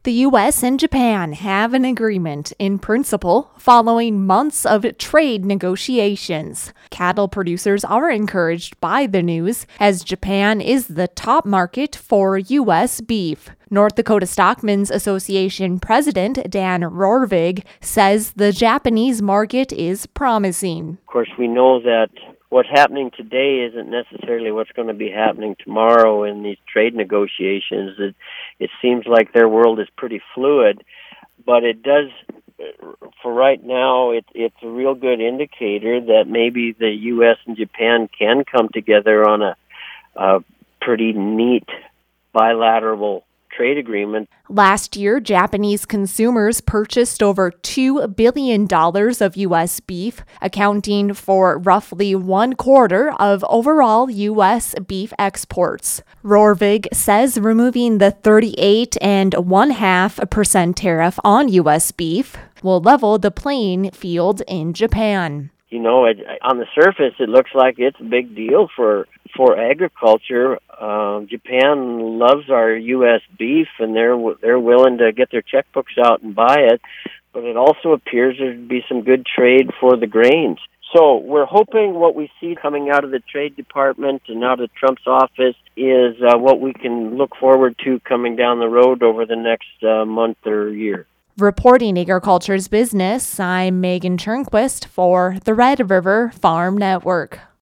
The U.S. and Japan have an agreement in principle following months of trade negotiations. Cattle producers are encouraged by the news, as Japan is the top market for U.S. beef. North Dakota Stockmen's Association President Dan Rorvig says the Japanese market is promising. Of course, we know that what's happening today isn't necessarily what's going to be happening tomorrow in these trade negotiations. It seems like their world is pretty fluid, but it does, for right now, it's a real good indicator that maybe the U.S. and Japan can come together on a pretty neat bilateral trade agreement. Last year, Japanese consumers purchased over $2 billion of U.S. beef, accounting for roughly 1/4 of overall U.S. beef exports. Rorvig says removing the 38.5% tariff on U.S. beef will level the playing field in Japan. You know, on the surface, it looks like it's a big deal for agriculture. Japan loves our U.S. beef, and they're willing to get their checkbooks out and buy it. But it also appears there'd be some good trade for the grains. So we're hoping what we see coming out of the Trade Department and out of Trump's office is what we can look forward to coming down the road over the next month or year. Reporting Agriculture's Business, I'm Megan Turnquist for the Red River Farm Network.